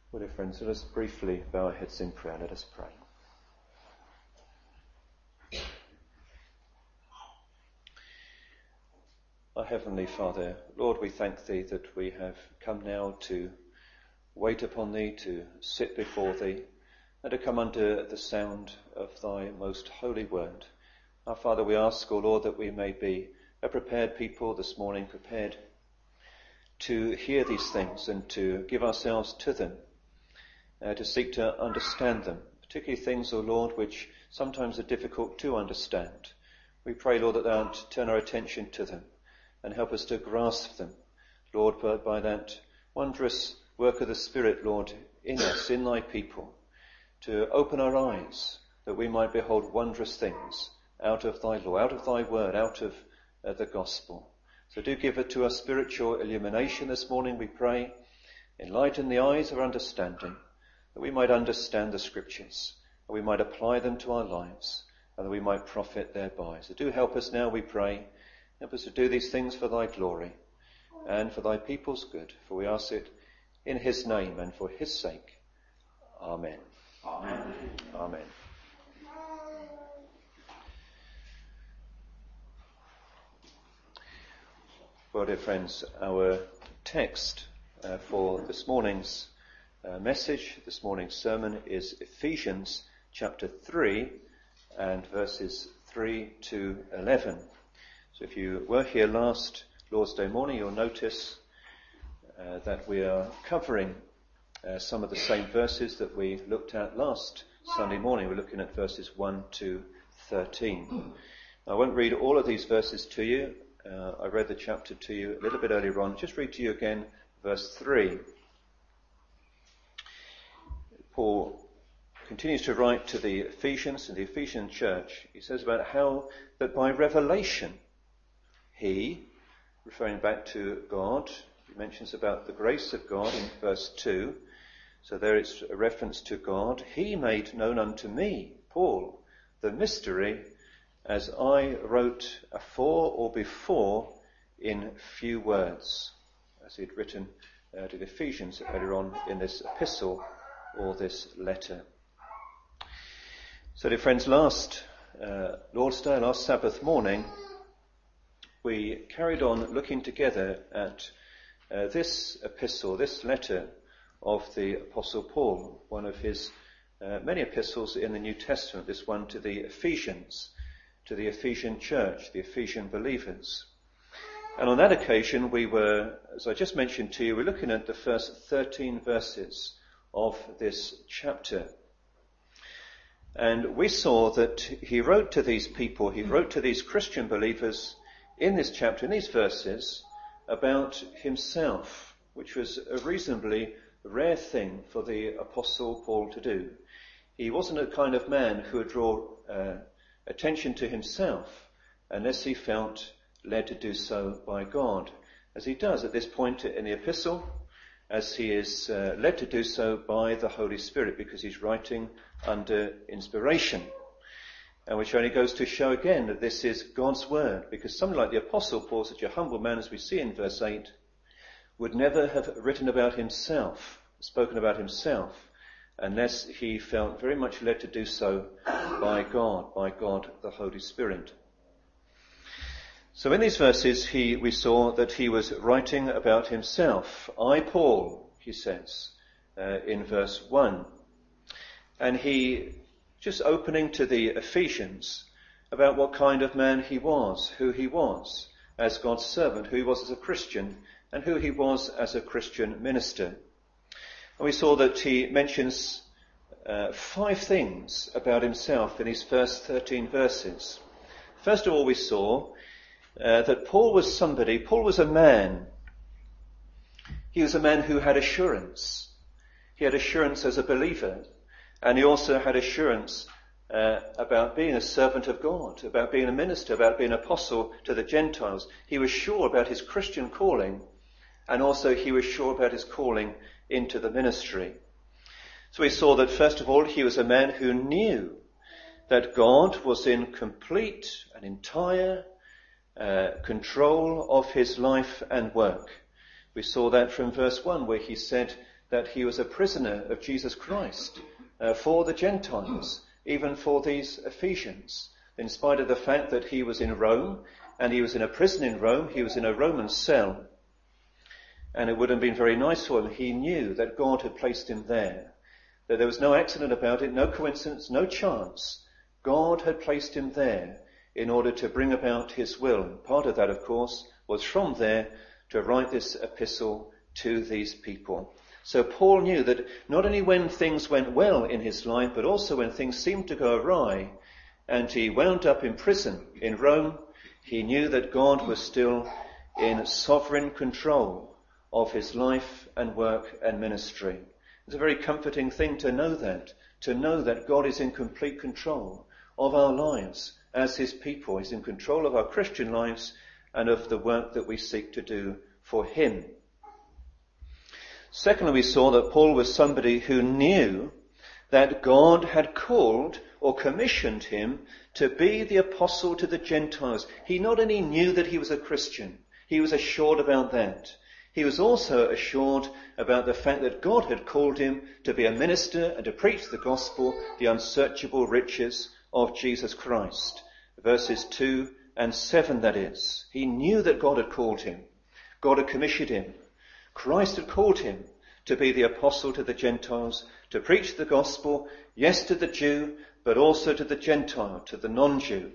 Well, dear friends, let us briefly bow our heads in prayer. Let us pray. Our Heavenly Father, Lord, we thank Thee that we have come now to wait upon Thee, to sit before Thee, and to come under the sound of Thy most holy word. Our Father, we ask, O Lord, that we may be a prepared people this morning, prepared to hear these things and to give ourselves to them, to seek to understand them, particularly things, O Lord, which sometimes are difficult to understand. We pray, Lord, that Thou turn our attention to them and help us to grasp them, Lord, by that wondrous work of the Spirit, Lord, in us, in Thy people, to open our eyes that we might behold wondrous things out of Thy law, out of Thy word, out of the gospel. So do give it to us spiritual illumination this morning, we pray. Enlighten the eyes of our understanding, that we might understand the Scriptures, that we might apply them to our lives, and that we might profit thereby. So do help us now, we pray. Help us to do these things for Thy glory and for Thy people's good, for we ask it in His name and for His sake. Amen. Amen. Amen. Well, dear friends, our text for this morning's message, this morning's sermon, is Ephesians chapter 3 and verses 3 to 11. So if you were here last Lord's Day morning, you'll notice that we are covering some of the same verses that we looked at last Sunday morning. We're looking at verses 1 to 13. I won't read all of these verses to you. I read the chapter to you a little bit earlier on. Just read to you again verse 3. Paul continues to write to the Ephesians and the Ephesian church. He says about how that by revelation He, referring back to God, he mentions about the grace of God in verse 2. So there it's a reference to God. He made known unto me, Paul, the mystery, as I wrote afore or before in few words, as he'd written to the Ephesians earlier on in this epistle or this letter. So, dear friends, last Lord's Day, last Sabbath morning, we carried on looking together at this epistle, this letter of the Apostle Paul, one of his many epistles in the New Testament, this one to the Ephesians, to the Ephesian church, the Ephesian believers. And on that occasion we were, as I just mentioned to you, we're looking at the first 13 verses of this chapter. And we saw that he wrote to these people, he wrote to these Christian believers in this chapter, in these verses, about himself, which was a reasonably rare thing for the Apostle Paul to do. He wasn't a kind of man who would draw attention to himself unless he felt led to do so by God, as he does at this point in the epistle, as he is led to do so by the Holy Spirit, because he's writing under inspiration. And which only goes to show again that this is God's word, because someone like the Apostle Paul, such a humble man as we see in verse 8, would never have written about himself, spoken about himself, unless he felt very much led to do so by God the Holy Spirit. So in these verses we saw that he was writing about himself. I, Paul, he says in verse 1. And he just opening to the Ephesians about what kind of man he was, who he was as God's servant, who he was as a Christian, and who he was as a Christian minister. And we saw that he mentions 5 things about himself in his first 13 verses. First of all, we saw that Paul was a man. He was a man who had assurance. He had assurance as a believer. And he also had assurance about being a servant of God, about being a minister, about being an apostle to the Gentiles. He was sure about his Christian calling, and also he was sure about his calling into the ministry. So we saw that first of all he was a man who knew that God was in complete and entire control of his life and work. We saw that from verse 1, where he said that he was a prisoner of Jesus Christ for the Gentiles, even for these Ephesians. In spite of the fact that he was in Rome, and he was in a prison in Rome, he was in a Roman cell, and it would have been very nice for him. He knew that God had placed him there, that there was no accident about it, no coincidence, no chance. God had placed him there in order to bring about his will. And part of that, of course, was from there to write this epistle to these people. So Paul knew that not only when things went well in his life, but also when things seemed to go awry, and he wound up in prison in Rome, he knew that God was still in sovereign control of his life and work and ministry. It's a very comforting thing to know that God is in complete control of our lives as his people. He's in control of our Christian lives and of the work that we seek to do for him. Secondly, we saw that Paul was somebody who knew that God had called or commissioned him to be the apostle to the Gentiles. He not only knew that he was a Christian, he was assured about that. He was also assured about the fact that God had called him to be a minister and to preach the gospel, the unsearchable riches of Jesus Christ. Verses 2 and 7, that is. He knew that God had called him. God had commissioned him. Christ had called him to be the apostle to the Gentiles, to preach the gospel, yes, to the Jew, but also to the Gentile, to the non-Jew,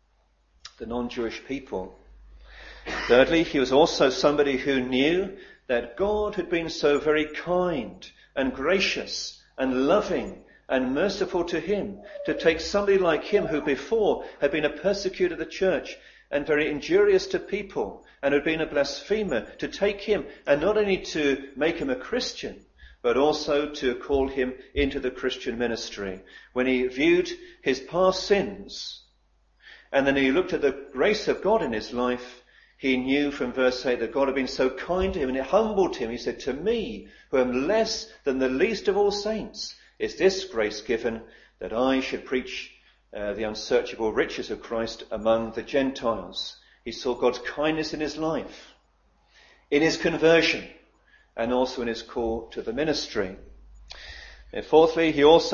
the non-Jewish people. Thirdly, he was also somebody who knew that God had been so very kind and gracious and loving and merciful to him, to take somebody like him who before had been a persecutor of the church and very injurious to people and had been a blasphemer, to take him and not only to make him a Christian, but also to call him into the Christian ministry. When he viewed his past sins and then he looked at the grace of God in his life, he knew from verse 8 that God had been so kind to him and it humbled him. He said, "To me, who am less than the least of all saints, is this grace given, that I should preach the unsearchable riches of Christ among the Gentiles." He saw God's kindness in his life, in his conversion, and also in his call to the ministry. And fourthly, he also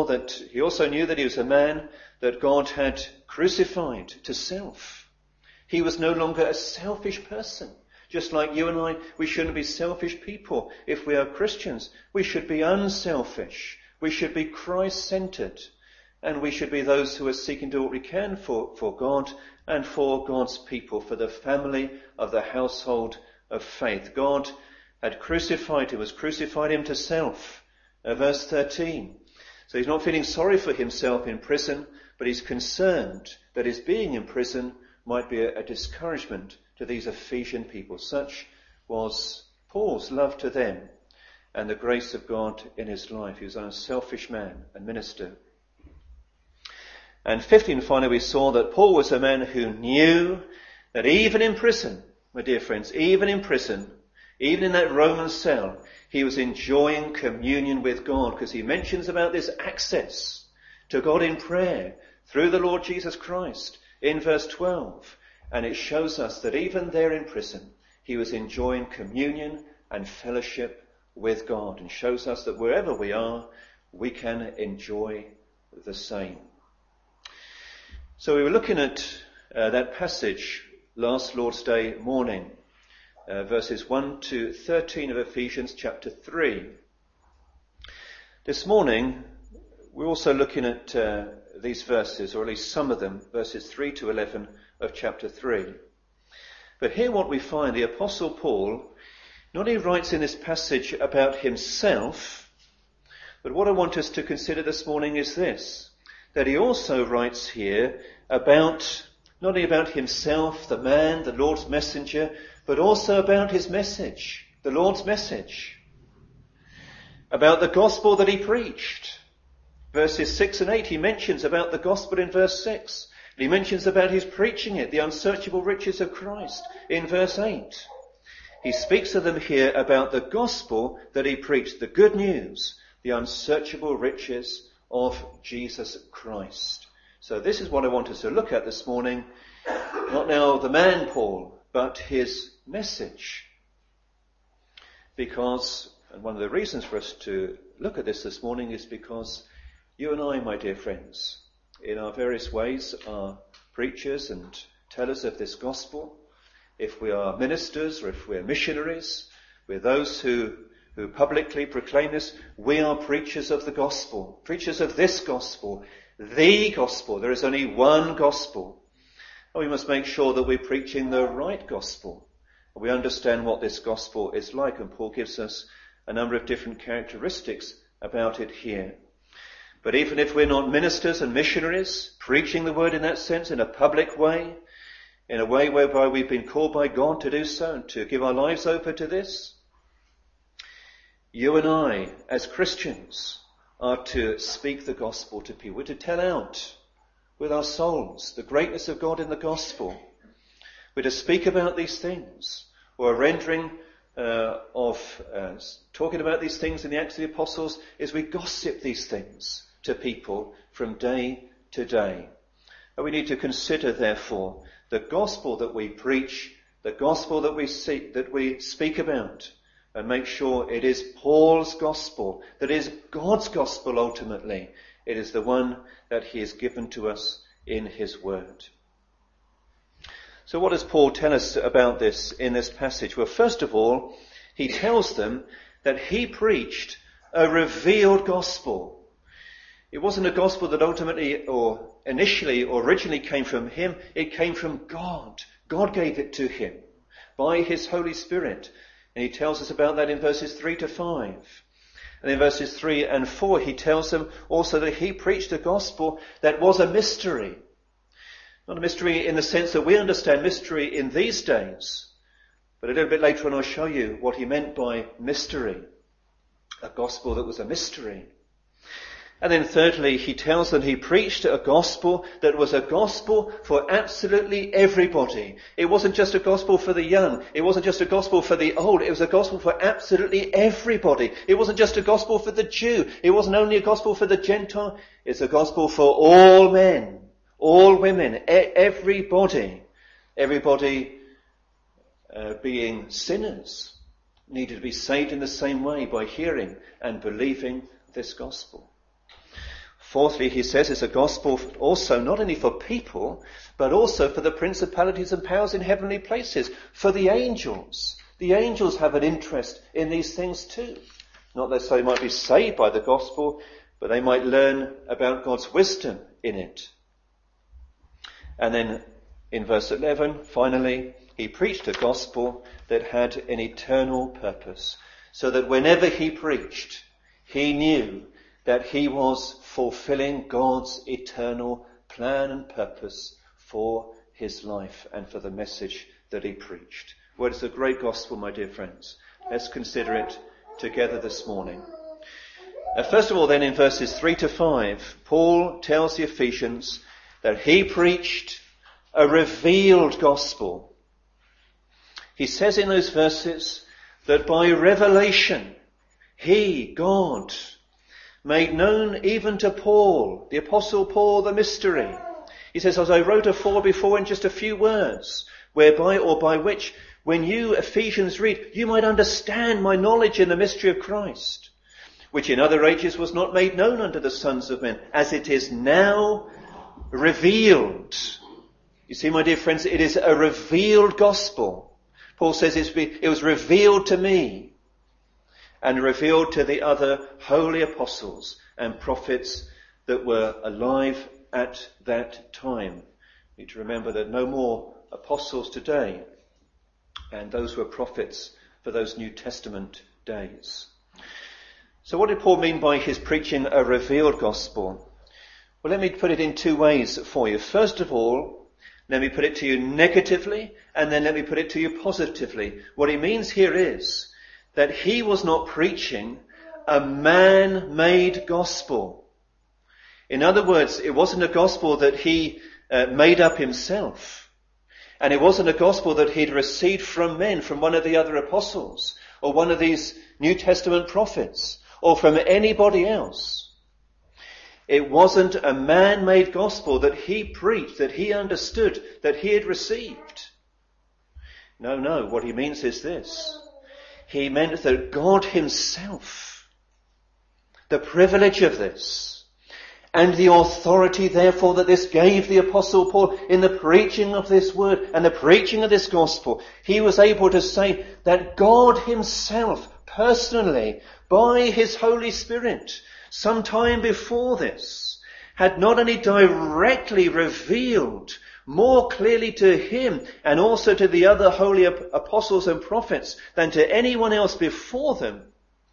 knew that he was a man that God had crucified to self. He was no longer a selfish person. Just like you and I, we shouldn't be selfish people. If we are Christians, we should be unselfish. We should be Christ-centered. And we should be those who are seeking to do what we can for God and for God's people, for the family of the household of faith. God had crucified him, was crucified him to self. Verse 13. So he's not feeling sorry for himself in prison, but he's concerned that his being in prison might be a discouragement to these Ephesian people. Such was Paul's love to them and the grace of God in his life. He was an unselfish man and minister. And fifthly and finally, we saw that Paul was a man who knew that even in prison, my dear friends, even in prison, even in that Roman cell, he was enjoying communion with God, because he mentions about this access to God in prayer through the Lord Jesus Christ in verse 12. And it shows us that even there in prison, he was enjoying communion and fellowship with God, and shows us that wherever we are, we can enjoy the same. So we were looking at that passage last Lord's Day morning, verses 1 to 13 of Ephesians chapter 3. This morning, we're also looking at these verses, or at least some of them, verses 3 to 11 of chapter 3. But here what we find, the Apostle Paul not only writes in this passage about himself, but what I want us to consider this morning is this, that he also writes here about, not only about himself, the man, the Lord's messenger, but also about his message, the Lord's message, about the gospel that he preached. Verses 6 and 8, he mentions about the gospel in verse 6. And he mentions about his preaching it, the unsearchable riches of Christ, in verse 8. He speaks to them here about the gospel that he preached, the good news, the unsearchable riches of Jesus Christ. So this is what I want us to look at this morning. Not now the man Paul, but his message. Because And one of the reasons for us to look at this morning is because you and I, my dear friends, in our various ways are preachers and tellers of this gospel. If we are ministers or if we're missionaries, we're those who publicly proclaim this. We are preachers of the gospel, preachers of this gospel, the gospel. There is only one gospel. And we must make sure that we're preaching the right gospel. We understand what this gospel is like, and Paul gives us a number of different characteristics about it here. But even if we're not ministers and missionaries, preaching the word in that sense, in a public way, in a way whereby we've been called by God to do so and to give our lives over to this, you and I, as Christians, are to speak the gospel to people. We're to tell out with our souls the greatness of God in the gospel. We're to speak about these things, or a rendering talking about these things in the Acts of the Apostles is we gossip these things to people from day to day. And we need to consider, therefore, the gospel that we preach, the gospel that we speak about, and make sure it is Paul's gospel, that is God's gospel ultimately. It is the one that he has given to us in his word. So what does Paul tell us about this in this passage? Well, first of all, he tells them that he preached a revealed gospel. It wasn't a gospel that ultimately or initially or originally came from him. It came from God. God gave it to him by his Holy Spirit. And he tells us about that in verses 3 to 5. And in verses 3 and 4, he tells them also that he preached a gospel that was a mystery. Not a mystery in the sense that we understand mystery in these days, but a little bit later on I'll show you what he meant by mystery. A gospel that was a mystery. And then thirdly, he tells them he preached a gospel that was a gospel for absolutely everybody. It wasn't just a gospel for the young. It wasn't just a gospel for the old. It was a gospel for absolutely everybody. It wasn't just a gospel for the Jew. It wasn't only a gospel for the Gentile. It's a gospel for all men. All women, everybody being sinners, needed to be saved in the same way by hearing and believing this gospel. Fourthly, he says it's a gospel also not only for people, but also for the principalities and powers in heavenly places, for the angels. The angels have an interest in these things too. Not that they might be saved by the gospel, but they might learn about God's wisdom in it. And then in verse 11, finally, he preached a gospel that had an eternal purpose, so that whenever he preached, he knew that he was fulfilling God's eternal plan and purpose for his life and for the message that he preached. Well, it's a great gospel, my dear friends. Let's consider it together this morning. First of all, then, in verses 3 to 5, Paul tells the Ephesians that he preached a revealed gospel. He says in those verses that by revelation, he, God, made known even to Paul, the Apostle Paul, the mystery. He says, as I wrote afore before in just a few words, whereby or by which, when you Ephesians read, you might understand my knowledge in the mystery of Christ, which in other ages was not made known unto the sons of men, as it is now revealed. You see, my dear friends, it is a revealed gospel. Paul says it was revealed to me and revealed to the other holy apostles and prophets that were alive at that time. You need to remember that no more apostles today, and those were prophets for those New Testament days. So what did Paul mean by his preaching a revealed gospel? Well, let me put it in two ways for you. First of all, let me put it to you negatively, and then let me put it to you positively. What he means here is that he was not preaching a man-made gospel. In other words, it wasn't a gospel that he made up himself. And it wasn't a gospel that he'd received from men, from one of the other apostles, or one of these New Testament prophets, or from anybody else. It wasn't a man-made gospel that he preached, that he understood, that he had received. No, what he means is this. he meant that God himself, the privilege of this, and the authority therefore that this gave the Apostle Paul in the preaching of this word and the preaching of this gospel, he was able to say that God himself personally, by his Holy Spirit, some time before this, had not only directly revealed more clearly to him and also to the other holy apostles and prophets than to anyone else before them,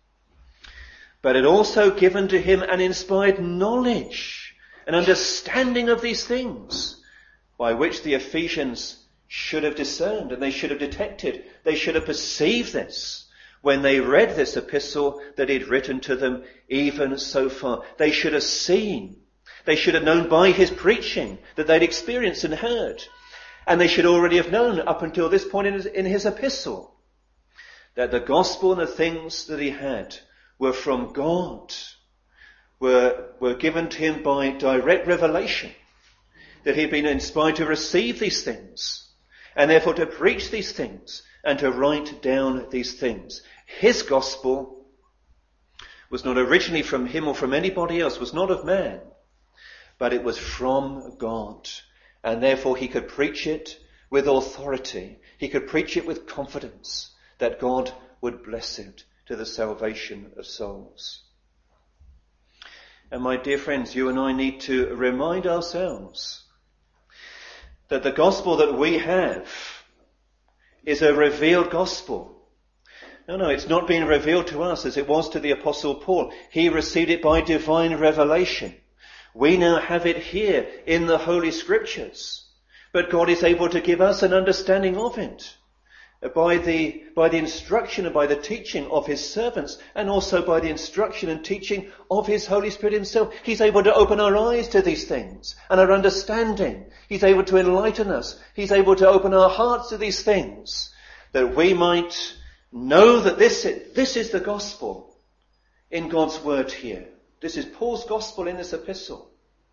but had also given to him an inspired knowledge, an understanding of these things, by which the Ephesians should have discerned and they should have detected, they should have perceived this when they read this epistle that he'd written to them even so far. They should have seen, they should have known by his preaching that they'd experienced and heard, and they should already have known up until this point in his epistle that the gospel and the things that he had were from God, were given to him by direct revelation, that he'd been inspired to receive these things, and therefore to preach these things, and to write down these things. His gospel was not originally from him or from anybody else, was not of man, but it was from God, and therefore he could preach it with authority. He could preach it with confidence that God would bless it to the salvation of souls. And my dear friends, you and I need to remind ourselves that the gospel that we have is a revealed gospel. No, it's not being revealed to us as it was to the Apostle Paul. He received it by divine revelation. We now have it here in the Holy Scriptures. But God is able to give us an understanding of it by the instruction and by the teaching of his servants, and also by the instruction and teaching of his Holy Spirit himself. He's able to open our eyes to these things and our understanding. He's able to enlighten us. He's able to open our hearts to these things, that we might know that this is the gospel in God's word here. This is Paul's gospel in this epistle.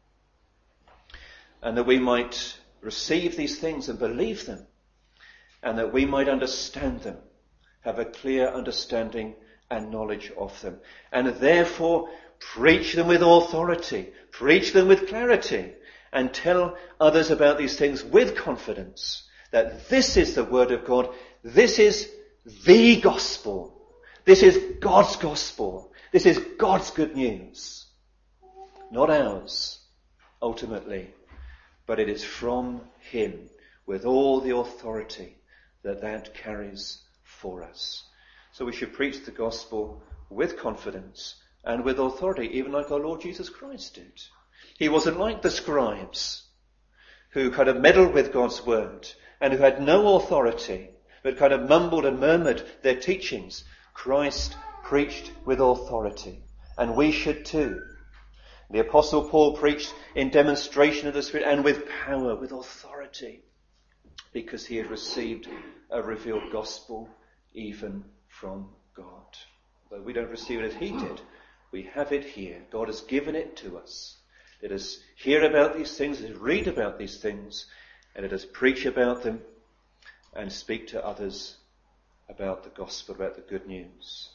And that we might receive these things and believe them, and that we might understand them, have a clear understanding and knowledge of them, and therefore preach them with authority, preach them with clarity, and tell others about these things with confidence, that this is the word of God, this is the gospel, this is God's gospel, this is God's good news, not ours, ultimately, but it is from him with all the authority that carries for us. So we should preach the gospel with confidence and with authority, even like our Lord Jesus Christ did. He wasn't like the scribes who kind of meddled with God's word and who had no authority, but kind of mumbled and murmured their teachings. Christ preached with authority, and we should too. The Apostle Paul preached in demonstration of the Spirit and with power, with authority, because he had received a revealed gospel even from God. Though we don't receive it as he did, we have it here. God has given it to us. Let us hear about these things, let us read about these things, and let us preach about them and speak to others about the gospel, about the good news.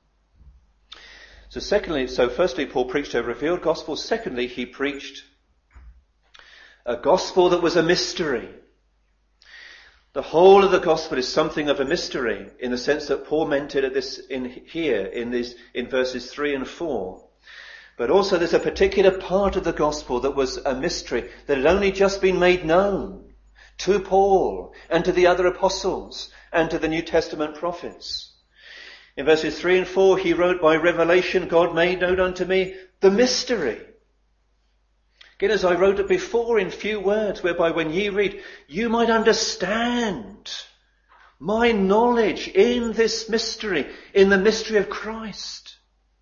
So firstly, Paul preached a revealed gospel. Secondly, he preached a gospel that was a mystery. The whole of the gospel is something of a mystery in the sense that Paul meant it in verses 3 and 4. But also there's a particular part of the gospel that was a mystery that had only just been made known to Paul and to the other apostles and to the New Testament prophets. In verses 3 and 4 he wrote, "By revelation God made known unto me the mystery." Again, as I wrote it before in few words, whereby when ye read, you might understand my knowledge in this mystery, in the mystery of Christ.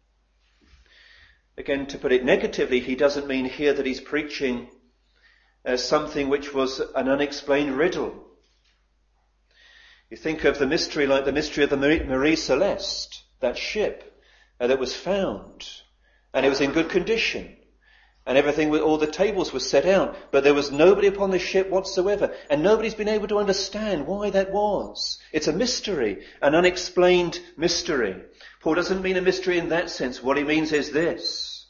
Again, to put it negatively, he doesn't mean here that he's preaching something which was an unexplained riddle. You think of the mystery like the mystery of the Marie Celeste, that ship that was found, and it was in good condition. and everything, all the tables were set out, but there was nobody upon the ship whatsoever, and nobody's been able to understand why that was. It's a mystery, an unexplained mystery. Paul doesn't mean a mystery in that sense. What he means is this: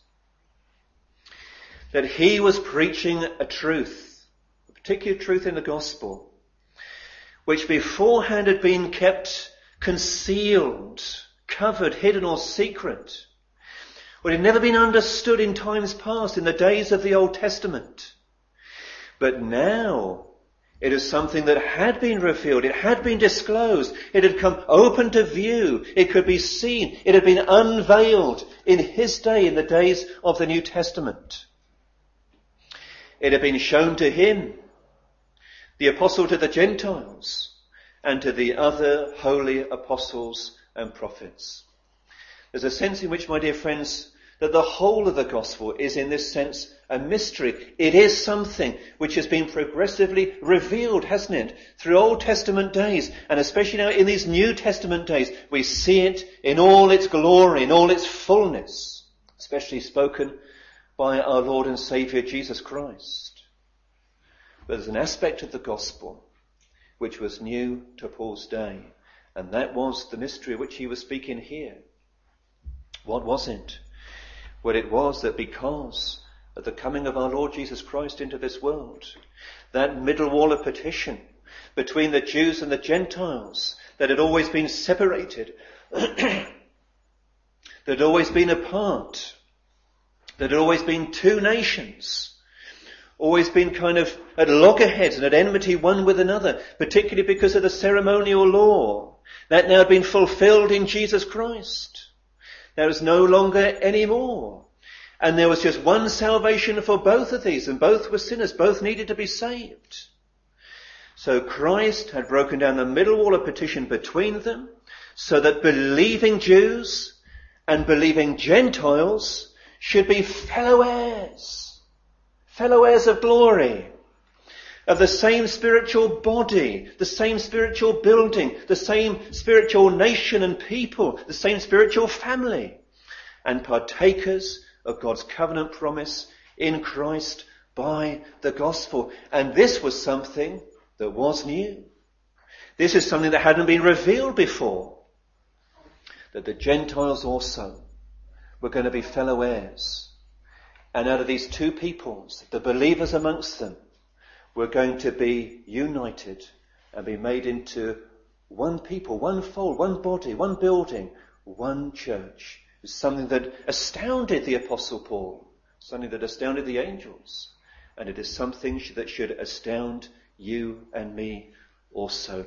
that he was preaching a truth, a particular truth in the gospel, which beforehand had been kept concealed, covered, hidden or secret. Well, it had never been understood in times past, in the days of the Old Testament. But now it is something that had been revealed. It had been disclosed. It had come open to view. It could be seen. It had been unveiled in his day, in the days of the New Testament. It had been shown to him, the apostle to the Gentiles, and to the other holy apostles and prophets. There's a sense in which, my dear friends, that the whole of the gospel is in this sense a mystery. It is something which has been progressively revealed, hasn't it, through Old Testament days, and especially now in these New Testament days, we see it in all its glory, in all its fullness, especially spoken by our Lord and Saviour Jesus Christ. But there's an aspect of the gospel which was new to Paul's day, and that was the mystery of which he was speaking here. What was it? Well, it was that because of the coming of our Lord Jesus Christ into this world, that middle wall of partition between the Jews and the Gentiles that had always been separated, that had always been apart, that had always been two nations, always been kind of at loggerheads and at enmity one with another, particularly because of the ceremonial law, that now had been fulfilled in Jesus Christ. There was no longer any more. And there was just one salvation for both of these, and both were sinners, both needed to be saved. So Christ had broken down the middle wall of partition between them, so that believing Jews and believing Gentiles should be fellow heirs of glory, of the same spiritual body, the same spiritual building, the same spiritual nation and people, the same spiritual family, and partakers of God's covenant promise in Christ by the gospel. And this was something that was new. This is something that hadn't been revealed before, that the Gentiles also were going to be fellow heirs. And out of these two peoples, the believers amongst them, were going to be united and be made into one people, one fold, one body, one building, one church. It's something that astounded the Apostle Paul, something that astounded the angels, and it is something that should astound you and me also.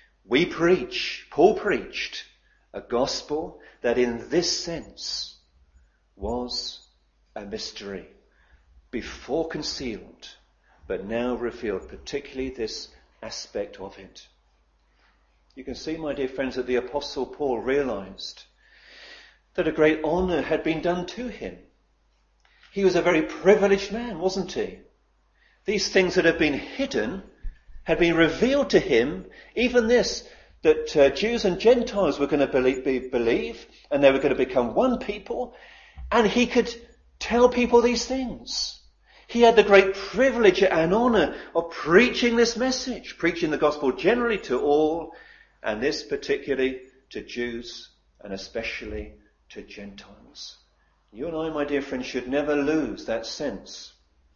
Paul preached a gospel that in this sense was a mystery, before concealed, but now revealed, particularly this aspect of it. You can see, my dear friends, that the Apostle Paul realized that a great honour had been done to him. He was a very privileged man, wasn't he? These things that had been hidden had been revealed to him, even this, that Jews and Gentiles were going to believe, and they were going to become one people, and he could tell people these things. He had the great privilege and honour of preaching this message, preaching the gospel generally to all, and this particularly to Jews and especially to Gentiles. You and I, my dear friends, should never lose that sense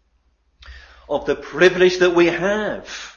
of the privilege that we have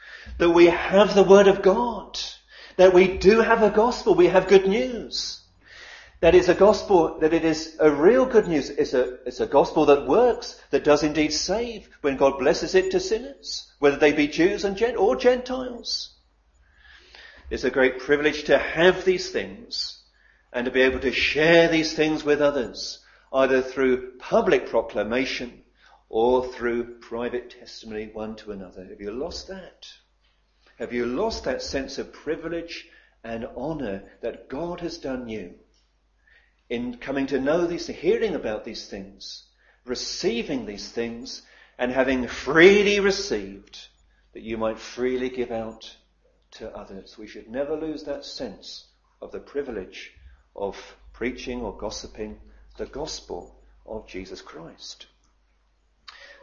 the Word of God, that we do have a gospel, we have good news. That is a gospel, that it is a real good news. It's a gospel that works, that does indeed save when God blesses it to sinners, whether they be Jews or Gentiles. It's a great privilege to have these things and to be able to share these things with others, either through public proclamation or through private testimony one to another. Have you lost that? Have you lost that sense of privilege and honour that God has done you in coming to know these, hearing about these things, receiving these things, and having freely received, that you might freely give out to others? We should never lose that sense of the privilege of preaching or gossiping the gospel of Jesus Christ.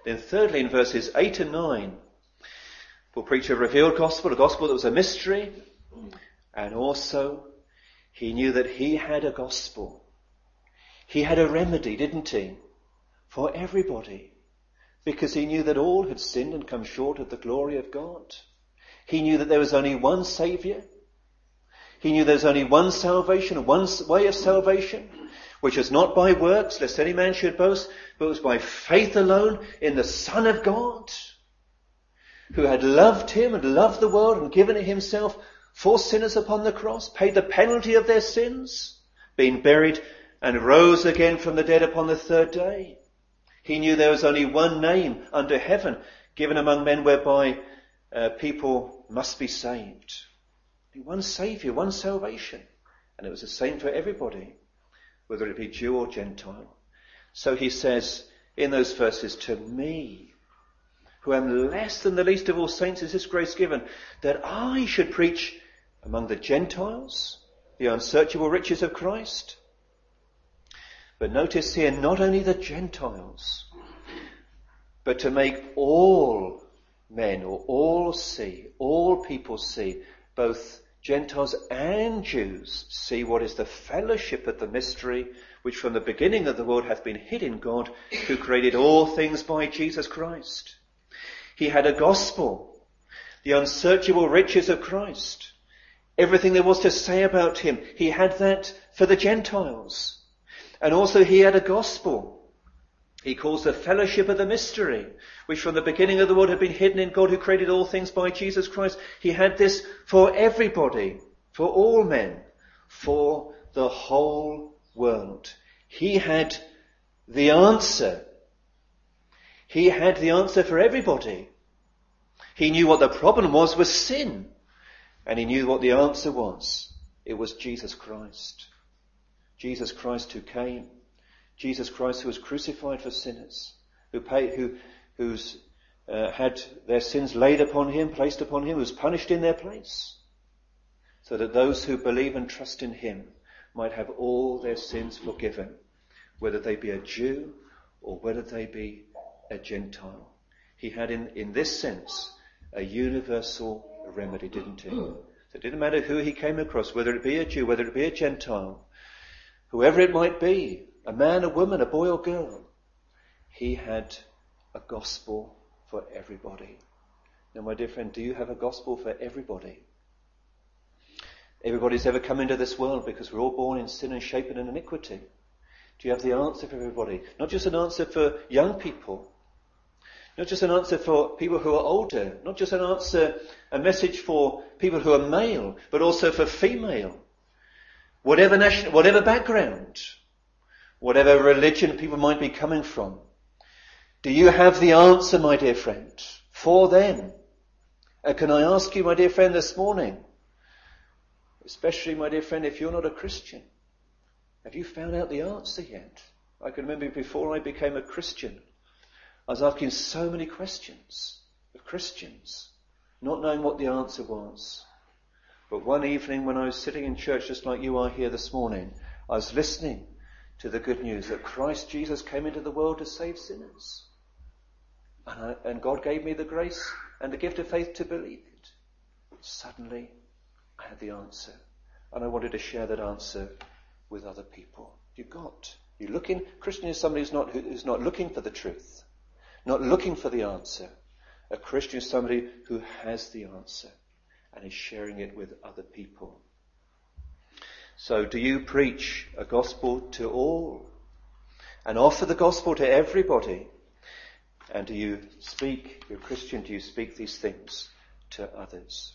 Then thirdly, in verses 8 and 9, Paul preached a revealed gospel, a gospel that was a mystery, and also he knew that he had a gospel. He had a remedy, didn't he, for everybody, because he knew that all had sinned and come short of the glory of God. He knew that there was only one Saviour. He knew there was only one salvation, one way of salvation, which was not by works, lest any man should boast, but was by faith alone in the Son of God, who had loved him and loved the world and given himself for sinners upon the cross, paid the penalty of their sins, been buried and rose again from the dead upon the third day. He knew there was only one name under heaven given among men whereby people must be saved. One Saviour, one salvation. And it was the same for everybody, whether it be Jew or Gentile. So he says in those verses, to me, who am less than the least of all saints, is this grace given, that I should preach among the Gentiles the unsearchable riches of Christ. But notice here, not only the Gentiles, but to make all men or all people see, both Gentiles and Jews see what is the fellowship of the mystery which from the beginning of the world hath been hid in God, who created all things by Jesus Christ. He had a gospel, the unsearchable riches of Christ. Everything there was to say about him, he had that for the Gentiles. And also he had a gospel. He calls the fellowship of the mystery, which from the beginning of the world had been hidden in God, who created all things by Jesus Christ. He had this for everybody, for all men, for the whole world. He had the answer. He had the answer for everybody. He knew what the problem was sin. And he knew what the answer was. It was Jesus Christ. Jesus Christ who came. Jesus Christ who was crucified for sinners. Who had their sins laid upon him, placed upon him, who was punished in their place. So that those who believe and trust in him might have all their sins forgiven. Whether they be a Jew or whether they be a Gentile. He had in this sense a universal remedy, didn't he? So it didn't matter who he came across, whether it be a Jew, whether it be a Gentile, whoever it might be, a man, a woman, a boy or girl, he had a gospel for everybody. Now, my dear friend, do you have a gospel for everybody? Everybody's ever come into this world because we're all born in sin and shapen in iniquity. Do you have the answer for everybody? Not just an answer for young people. Not just an answer for people who are older. Not just an answer, a message for people who are male, but also for female. Whatever background, whatever religion people might be coming from. Do you have the answer, my dear friend, for them? Can I ask you, my dear friend, this morning, especially, my dear friend, if you're not a Christian, have you found out the answer yet? I can remember before I became a Christian, I was asking so many questions of Christians, not knowing what the answer was. But one evening when I was sitting in church just like you are here this morning, I was listening to the good news that Christ Jesus came into the world to save sinners. And God gave me the grace and the gift of faith to believe it. Suddenly, I had the answer. And I wanted to share that answer with other people. You're looking, Christian is somebody who's not looking for the truth, not looking for the answer. A Christian is somebody who has the answer and is sharing it with other people. So do you preach a gospel to all and offer the gospel to everybody? And do you speak, you're a Christian, do you speak these things to others?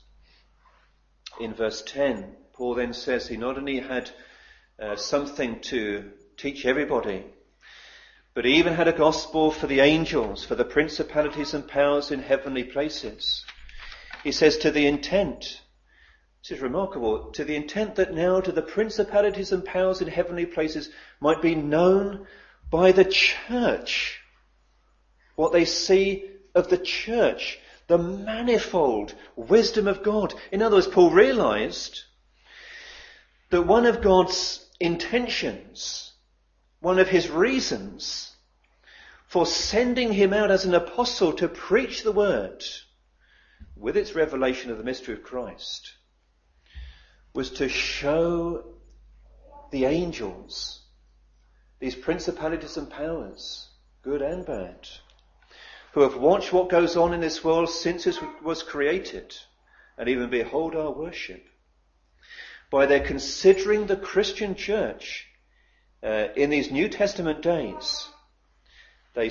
In verse 10, Paul then says he not only had something to teach everybody, but he even had a gospel for the angels, for the principalities and powers in heavenly places. He says to the intent, this is remarkable, to the intent that now to the principalities and powers in heavenly places might be known by the church what they see of the church, the manifold wisdom of God. In other words, Paul realized that one of God's intentions, one of his reasons for sending him out as an apostle to preach the word with its revelation of the mystery of Christ was to show the angels, these principalities and powers, good and bad, who have watched what goes on in this world since it was created and even behold our worship, by their considering the Christian church in these New Testament days, they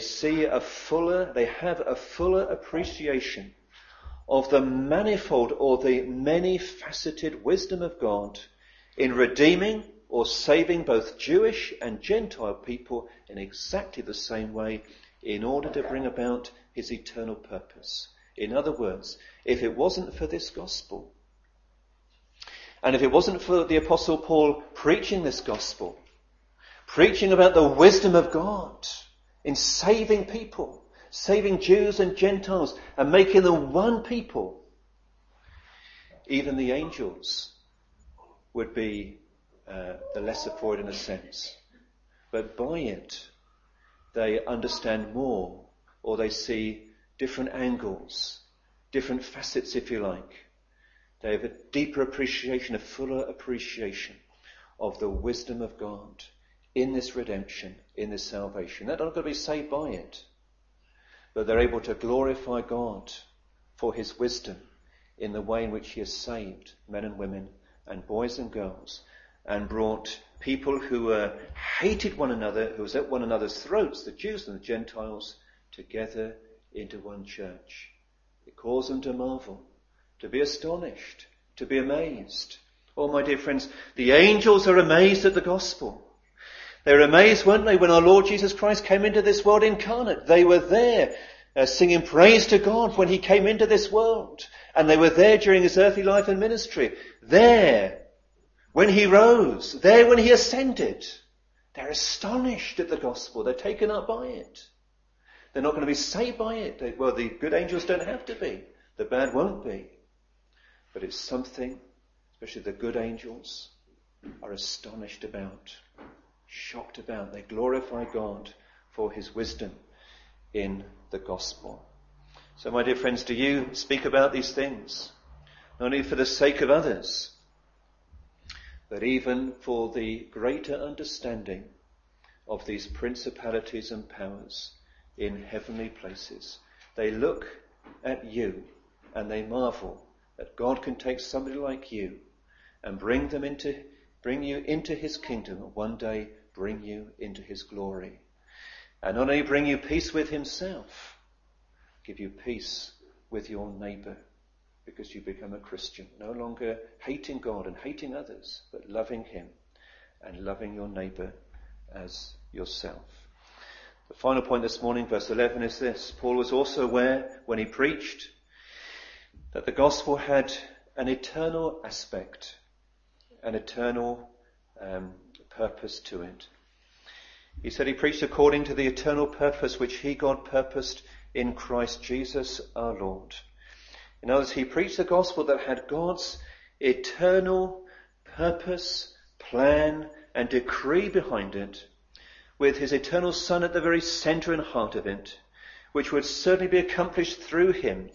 have a fuller appreciation of the manifold or the many-faceted wisdom of God in redeeming or saving both Jewish and Gentile people in exactly the same way in order to bring about his eternal purpose. In other words, if it wasn't for this gospel, and if it wasn't for the Apostle Paul preaching this gospel, preaching about the wisdom of God in saving people, saving Jews and Gentiles and making them one people, even the angels would be the lesser for it in a sense. But by it, they understand more, or they see different angles, different facets, if you like. They have a deeper appreciation, a fuller appreciation of the wisdom of God in this redemption, in this salvation. They're not going to be saved by it, but they're able to glorify God for his wisdom in the way in which he has saved men and women and boys and girls and brought people who hated one another, who was at one another's throats, the Jews and the Gentiles, together into one church. It caused them to marvel, to be astonished, to be amazed. Oh, my dear friends, the angels are amazed at the gospel. They were amazed, weren't they, when our Lord Jesus Christ came into this world incarnate. They were there singing praise to God when he came into this world. And they were there during his earthly life and ministry. There when he rose. There when he ascended. They're astonished at the gospel. They're taken up by it. They're not going to be saved by it. The good angels don't have to be. The bad won't be. But it's something, especially the good angels, are astonished about, shocked about. They glorify God for his wisdom in the gospel. So, my dear friends, do you speak about these things? Not only for the sake of others, but even for the greater understanding of these principalities and powers in heavenly places. They look at you and they marvel that God can take somebody like you and bring you into his kingdom, and one day bring you into his glory. And not only bring you peace with himself, give you peace with your neighbour, because you become a Christian, no longer hating God and hating others, but loving him and loving your neighbour as yourself. The final point this morning, verse 11, is this. Paul was also aware when he preached that the gospel had an eternal aspect, an eternal purpose to it. He said he preached according to the eternal purpose which he, God, purposed in Christ Jesus our Lord. In other words, he preached the gospel that had God's eternal purpose, plan, and decree behind it, with his eternal Son at the very centre and heart of it, which would certainly be accomplished through him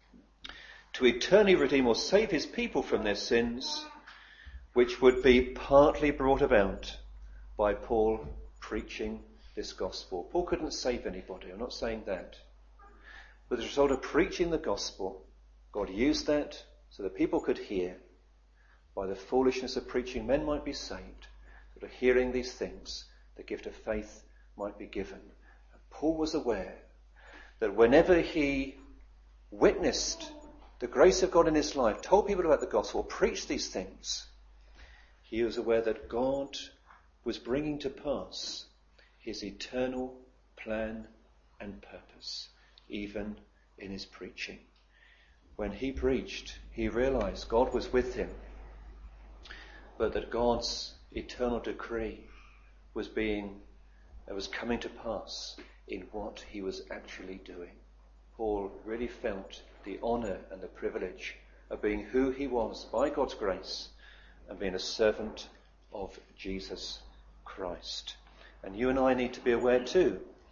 to eternally redeem or save his people from their sins, which would be partly brought about by Paul preaching this gospel. Paul couldn't save anybody, I'm not saying that. But as a result of preaching the gospel, God used that so that people could hear. By the foolishness of preaching, men might be saved. So that hearing these things, the gift of faith might be given. And Paul was aware that whenever he witnessed the grace of God in his life, told people about the gospel, preached these things, he was aware that God was bringing to pass his eternal plan and purpose, even in his preaching. When he preached, he realized God was with him, but that God's eternal decree was coming to pass in what he was actually doing. Paul really felt the honour and the privilege of being who he was by God's grace and being a servant of Jesus Christ. And you and I need to be aware too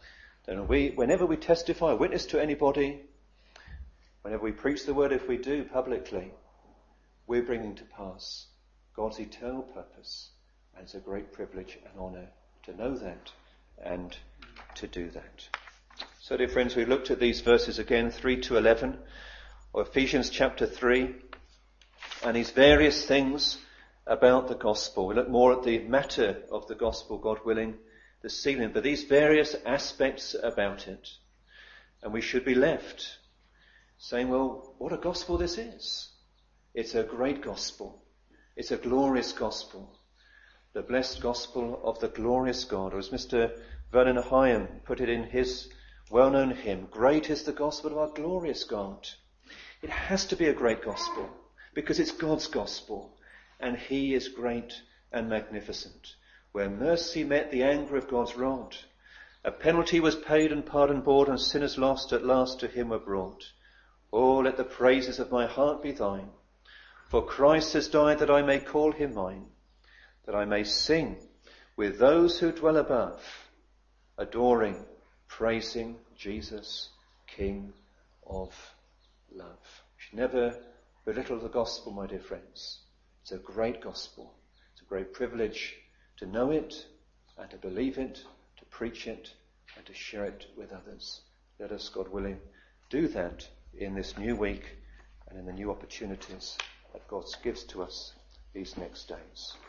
And whenever we testify, witness to anybody, whenever we preach the word, if we do publicly, we're bringing to pass God's eternal purpose. And it's a great privilege and honour to know that and to do that. So, dear friends, we've looked at these verses again, 3 to 11, or Ephesians chapter 3, and these various things about the gospel. We look more at the matter of the gospel, God willing, this evening, but these various aspects about it. And we should be left saying, well, what a gospel this is. It's a great gospel. It's a glorious gospel. The blessed gospel of the glorious God. Or as Mr. Vernon Hyam put it in his well-known hymn, great is the gospel of our glorious God. It has to be a great gospel because it's God's gospel and he is great and magnificent. Where mercy met the anger of God's rod, a penalty was paid and pardon bought, and sinners lost at last to him were brought. Oh, let the praises of my heart be thine, for Christ has died that I may call him mine, that I may sing with those who dwell above, adoring, praising Jesus, King of love. We should never belittle the gospel, my dear friends. It's a great gospel. It's a great privilege to know it and to believe it, to preach it and to share it with others. Let us, God willing, do that in this new week and in the new opportunities that God gives to us these next days.